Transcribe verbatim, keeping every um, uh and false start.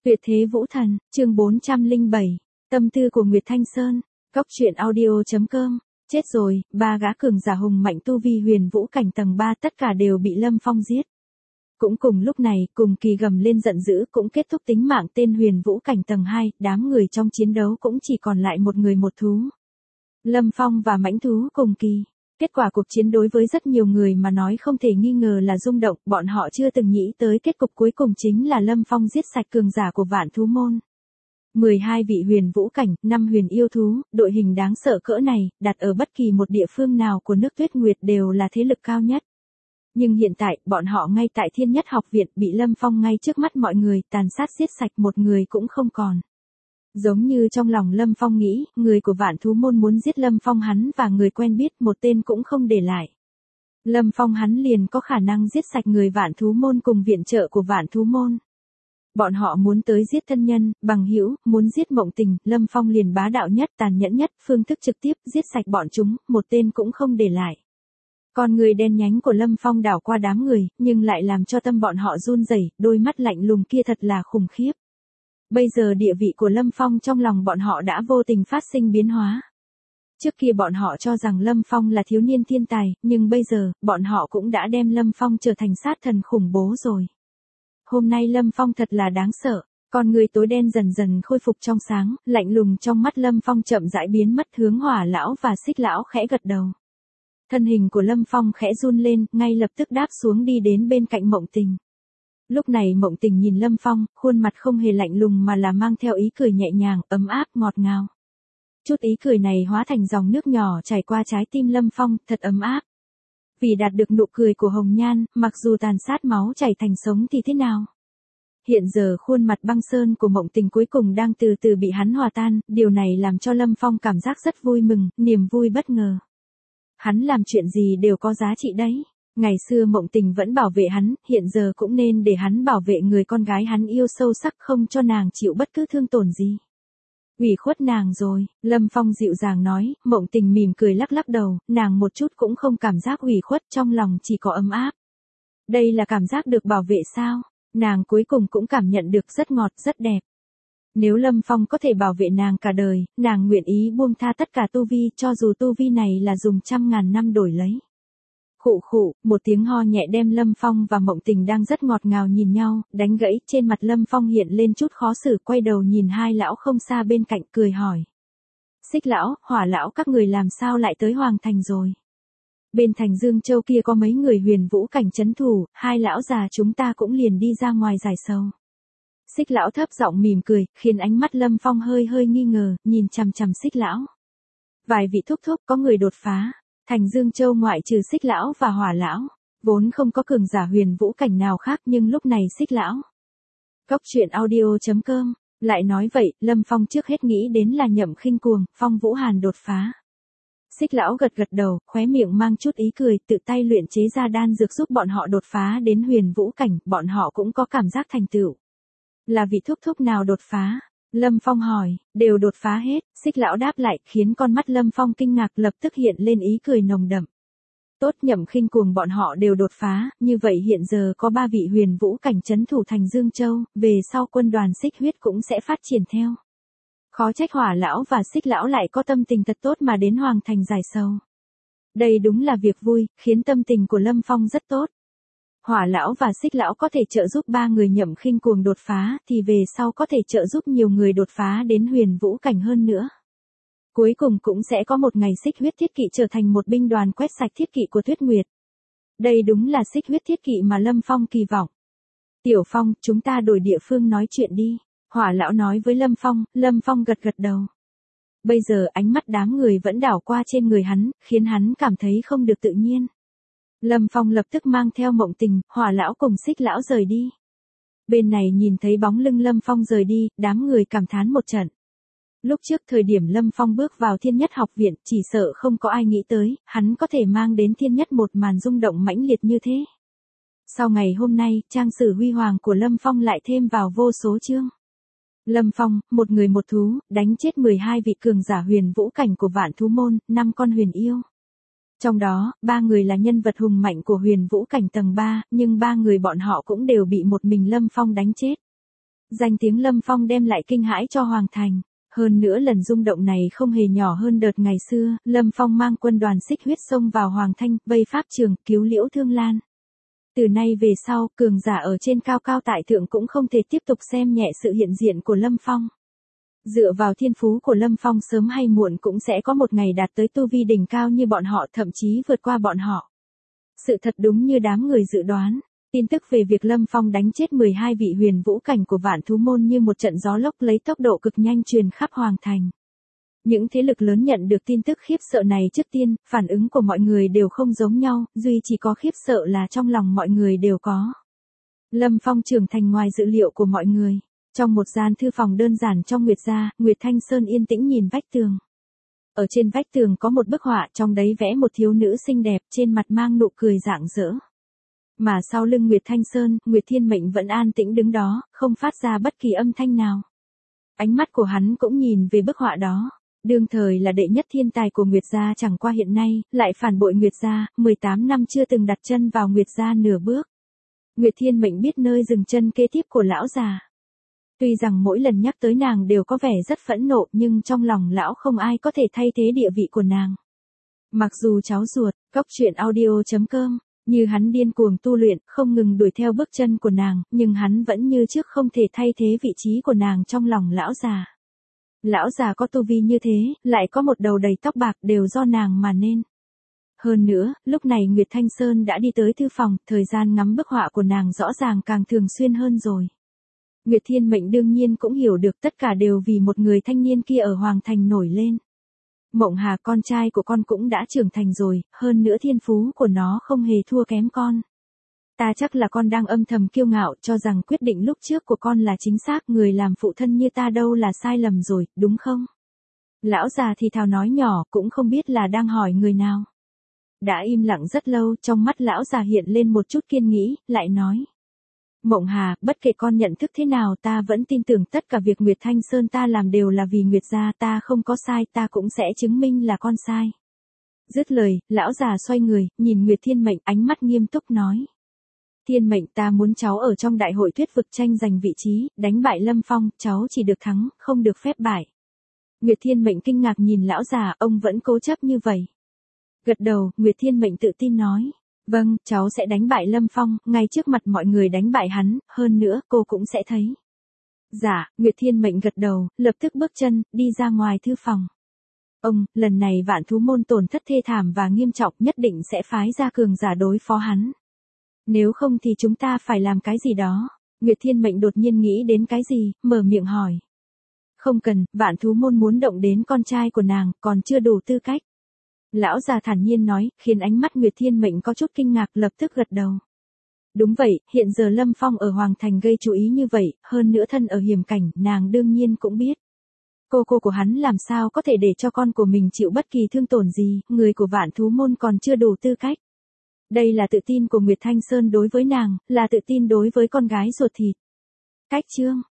Tuyệt thế vũ thần, chương bốn trăm lẻ bảy, tâm tư của Nguyệt Thanh Sơn, Cốc truyện audio.com, chết rồi, ba gã cường giả hùng mạnh tu vi huyền vũ cảnh tầng ba tất cả đều bị Lâm Phong giết. Cũng cùng lúc này, cùng kỳ gầm lên giận dữ cũng kết thúc tính mạng tên huyền vũ cảnh tầng hai, đám người trong chiến đấu cũng chỉ còn lại một người một thú. Lâm Phong và mãnh thú cùng kỳ. Kết quả cuộc chiến đối với rất nhiều người mà nói không thể nghi ngờ là rung động, bọn họ chưa từng nghĩ tới kết cục cuối cùng chính là Lâm Phong giết sạch cường giả của Vạn Thú Môn. mười hai vị huyền vũ cảnh, năm huyền yêu thú, đội hình đáng sợ cỡ này, đặt ở bất kỳ một địa phương nào của nước Tuyết Nguyệt đều là thế lực cao nhất. Nhưng hiện tại, bọn họ ngay tại Thiên Nhất Học Viện bị Lâm Phong ngay trước mắt mọi người tàn sát giết sạch một người cũng không còn. Giống như trong lòng Lâm Phong nghĩ, người của Vạn Thú Môn muốn giết Lâm Phong hắn và người quen biết một tên cũng không để lại. Lâm Phong hắn liền có khả năng giết sạch người Vạn Thú Môn cùng viện trợ của Vạn Thú Môn. Bọn họ muốn tới giết thân nhân, bằng hữu, muốn giết Mộng Tình, Lâm Phong liền bá đạo nhất, tàn nhẫn nhất, phương thức trực tiếp giết sạch bọn chúng, một tên cũng không để lại. Con người đen nhánh của Lâm Phong đảo qua đám người, nhưng lại làm cho tâm bọn họ run rẩy, đôi mắt lạnh lùng kia thật là khủng khiếp. Bây giờ địa vị của Lâm Phong trong lòng bọn họ đã vô tình phát sinh biến hóa. Trước kia bọn họ cho rằng Lâm Phong là thiếu niên thiên tài, nhưng bây giờ, bọn họ cũng đã đem Lâm Phong trở thành sát thần khủng bố rồi. Hôm nay Lâm Phong thật là đáng sợ, con người tối đen dần dần khôi phục trong sáng, lạnh lùng trong mắt Lâm Phong chậm rãi biến mất hướng Hỏa lão và Xích lão khẽ gật đầu. Thân hình của Lâm Phong khẽ run lên, ngay lập tức đáp xuống đi đến bên cạnh Mộng Tình. Lúc này Mộng Tình nhìn Lâm Phong, khuôn mặt không hề lạnh lùng mà là mang theo ý cười nhẹ nhàng, ấm áp, ngọt ngào. Chút ý cười này hóa thành dòng nước nhỏ chảy qua trái tim Lâm Phong, thật ấm áp. Vì đạt được nụ cười của Hồng Nhan, mặc dù tàn sát máu chảy thành sống thì thế nào? Hiện giờ khuôn mặt băng sơn của Mộng Tình cuối cùng đang từ từ bị hắn hòa tan, điều này làm cho Lâm Phong cảm giác rất vui mừng, niềm vui bất ngờ. Hắn làm chuyện gì đều có giá trị đấy. Ngày xưa Mộng Tình vẫn bảo vệ hắn, hiện giờ cũng nên để hắn bảo vệ người con gái hắn yêu sâu sắc, không cho nàng chịu bất cứ thương tổn gì. Ủy khuất nàng rồi, Lâm Phong dịu dàng nói. Mộng Tình mỉm cười lắc lắc đầu, nàng một chút cũng không cảm giác ủy khuất, trong lòng chỉ có ấm áp. Đây là cảm giác được bảo vệ sao? Nàng cuối cùng cũng cảm nhận được rất ngọt, rất đẹp. Nếu Lâm Phong có thể bảo vệ nàng cả đời, nàng nguyện ý buông tha tất cả tu vi, cho dù tu vi này là dùng trăm ngàn năm đổi lấy. Khụ khụ, một tiếng ho nhẹ đem Lâm Phong và Mộng Tình đang rất ngọt ngào nhìn nhau, đánh gãy. Trên mặt Lâm Phong hiện lên chút khó xử, quay đầu nhìn hai lão không xa bên cạnh, cười hỏi. Xích lão, Hỏa lão, các người làm sao lại tới Hoàng Thành rồi? Bên thành Dương Châu kia có mấy người huyền vũ cảnh trấn thủ, hai lão già chúng ta cũng liền đi ra ngoài giải sầu. Xích lão thấp giọng mỉm cười, khiến ánh mắt Lâm Phong hơi hơi nghi ngờ, nhìn chằm chằm Xích lão. Vài vị thúc thúc có người đột phá. Thành Dương Châu ngoại trừ Xích lão và Hỏa lão, vốn không có cường giả huyền vũ cảnh nào khác, nhưng lúc này Xích lão. Cốc truyện audio.com, lại nói vậy, Lâm Phong trước hết nghĩ đến là Nhậm Khinh Cuồng, Phong Vũ Hàn đột phá. Xích lão gật gật đầu, khóe miệng mang chút ý cười, tự tay luyện chế ra đan dược giúp bọn họ đột phá đến huyền vũ cảnh, bọn họ cũng có cảm giác thành tựu. Là vị thúc thúc nào đột phá? Lâm Phong hỏi. Đều đột phá hết, Xích lão đáp lại, khiến con mắt Lâm Phong kinh ngạc, lập tức hiện lên ý cười nồng đậm. Tốt, Nhậm Khinh Cuồng bọn họ đều đột phá, như vậy hiện giờ có ba vị huyền vũ cảnh trấn thủ thành Dương Châu, về sau quân đoàn Xích Huyết cũng sẽ phát triển theo. Khó trách Hỏa lão và Xích lão lại có tâm tình thật tốt mà đến Hoàng Thành giải sầu. Đây đúng là việc vui, khiến tâm tình của Lâm Phong rất tốt. Hỏa lão và Xích lão có thể trợ giúp ba người Nhậm Khinh Cuồng đột phá, thì về sau có thể trợ giúp nhiều người đột phá đến huyền vũ cảnh hơn nữa. Cuối cùng cũng sẽ có một ngày Xích Huyết Thiết Kỵ trở thành một binh đoàn quét sạch thiết kỵ của Tuyết Nguyệt. Đây đúng là Xích Huyết Thiết Kỵ mà Lâm Phong kỳ vọng. Tiểu Phong, chúng ta đổi địa phương nói chuyện đi. Hỏa lão nói với Lâm Phong, Lâm Phong gật gật đầu. Bây giờ ánh mắt đám người vẫn đảo qua trên người hắn, khiến hắn cảm thấy không được tự nhiên. Lâm Phong lập tức mang theo Mộng Tình, Hỏa lão cùng Xích lão rời đi. Bên này nhìn thấy bóng lưng Lâm Phong rời đi, đám người cảm thán một trận. Lúc trước thời điểm Lâm Phong bước vào Thiên Nhất Học Viện, chỉ sợ không có ai nghĩ tới, hắn có thể mang đến Thiên Nhất một màn rung động mãnh liệt như thế. Sau ngày hôm nay, trang sử huy hoàng của Lâm Phong lại thêm vào vô số chương. Lâm Phong, một người một thú, đánh chết mười hai vị cường giả huyền vũ cảnh của Vạn Thú Môn, năm con huyền yêu. Trong đó, ba người là nhân vật hùng mạnh của huyền vũ cảnh tầng ba, nhưng ba người bọn họ cũng đều bị một mình Lâm Phong đánh chết. Danh tiếng Lâm Phong đem lại kinh hãi cho Hoàng Thành. Hơn nữa lần rung động này không hề nhỏ hơn đợt ngày xưa, Lâm Phong mang quân đoàn xích huyết xông vào Hoàng Thanh, vây pháp trường, cứu Liễu Thương Lan. Từ nay về sau, cường giả ở trên cao cao tại thượng cũng không thể tiếp tục xem nhẹ sự hiện diện của Lâm Phong. Dựa vào thiên phú của Lâm Phong sớm hay muộn cũng sẽ có một ngày đạt tới tu vi đỉnh cao như bọn họ, thậm chí vượt qua bọn họ. Sự thật đúng như đám người dự đoán. Tin tức về việc Lâm Phong đánh chết mười hai vị huyền vũ cảnh của Vạn Thú Môn như một trận gió lốc lấy tốc độ cực nhanh truyền khắp Hoàng Thành. Những thế lực lớn nhận được tin tức khiếp sợ này trước tiên, phản ứng của mọi người đều không giống nhau, duy chỉ có khiếp sợ là trong lòng mọi người đều có. Lâm Phong trưởng thành ngoài dự liệu của mọi người. Trong một gian thư phòng đơn giản trong Nguyệt gia, Nguyệt Thanh Sơn yên tĩnh nhìn vách tường. Ở trên vách tường có một bức họa, trong đấy vẽ một thiếu nữ xinh đẹp, trên mặt mang nụ cười rạng rỡ. Mà sau lưng Nguyệt Thanh Sơn, Nguyệt Thiên Mệnh vẫn an tĩnh đứng đó, không phát ra bất kỳ âm thanh nào. Ánh mắt của hắn cũng nhìn về bức họa đó. Đương thời là đệ nhất thiên tài của Nguyệt gia, chẳng qua hiện nay, lại phản bội Nguyệt gia, mười tám năm chưa từng đặt chân vào Nguyệt gia nửa bước. Nguyệt Thiên Mệnh biết nơi dừng chân kế tiếp của lão già. Tuy rằng mỗi lần nhắc tới nàng đều có vẻ rất phẫn nộ, nhưng trong lòng lão không ai có thể thay thế địa vị của nàng. Mặc dù cháu ruột, cóc truyện audio chấm com, như hắn điên cuồng tu luyện, không ngừng đuổi theo bước chân của nàng, nhưng hắn vẫn như trước không thể thay thế vị trí của nàng trong lòng lão già. Lão già có tu vi như thế, lại có một đầu đầy tóc bạc, đều do nàng mà nên. Hơn nữa, lúc này Nguyệt Thanh Sơn đã đi tới thư phòng, thời gian ngắm bức họa của nàng rõ ràng càng thường xuyên hơn rồi. Nguyệt Thiên Mệnh đương nhiên cũng hiểu được tất cả đều vì một người thanh niên kia ở Hoàng Thành nổi lên. Mộng Hà, con trai của con cũng đã trưởng thành rồi, hơn nữa thiên phú của nó không hề thua kém con. Ta chắc là con đang âm thầm kiêu ngạo cho rằng quyết định lúc trước của con là chính xác, người làm phụ thân như ta đâu là sai lầm rồi, đúng không? Lão già thì thào nói nhỏ, cũng không biết là đang hỏi người nào. Đã im lặng rất lâu, trong mắt lão già hiện lên một chút kiên nghĩ, lại nói. Mộng Hà, bất kể con nhận thức thế nào ta vẫn tin tưởng tất cả việc Nguyệt Thanh Sơn ta làm đều là vì Nguyệt gia, ta không có sai, ta cũng sẽ chứng minh là con sai. Dứt lời, lão già xoay người, nhìn Nguyệt Thiên Mệnh, ánh mắt nghiêm túc nói. Thiên Mệnh, ta muốn cháu ở trong đại hội thuyết vực tranh giành vị trí, đánh bại Lâm Phong, cháu chỉ được thắng, không được phép bại. Nguyệt Thiên Mệnh kinh ngạc nhìn lão già, ông vẫn cố chấp như vậy. Gật đầu, Nguyệt Thiên Mệnh tự tin nói. Vâng, cháu sẽ đánh bại Lâm Phong, ngay trước mặt mọi người đánh bại hắn, hơn nữa cô cũng sẽ thấy. Dạ, Nguyệt Thiên Mệnh gật đầu, lập tức bước chân, đi ra ngoài thư phòng. Ông, lần này Vạn Thú Môn tổn thất thê thảm và nghiêm trọng, nhất định sẽ phái ra cường giả đối phó hắn. Nếu không thì chúng ta phải làm cái gì đó. Nguyệt Thiên Mệnh đột nhiên nghĩ đến cái gì, mở miệng hỏi. Không cần, Vạn Thú Môn muốn động đến con trai của nàng, còn chưa đủ tư cách. Lão già thản nhiên nói, khiến ánh mắt Nguyệt Thiên Mệnh có chút kinh ngạc, lập tức gật đầu. Đúng vậy, hiện giờ Lâm Phong ở Hoàng Thành gây chú ý như vậy, hơn nữa thân ở hiểm cảnh, nàng đương nhiên cũng biết. Cô cô của hắn làm sao có thể để cho con của mình chịu bất kỳ thương tổn gì, người của Vạn Thú Môn còn chưa đủ tư cách. Đây là tự tin của Nguyệt Thanh Sơn đối với nàng, là tự tin đối với con gái ruột thịt. Cách chương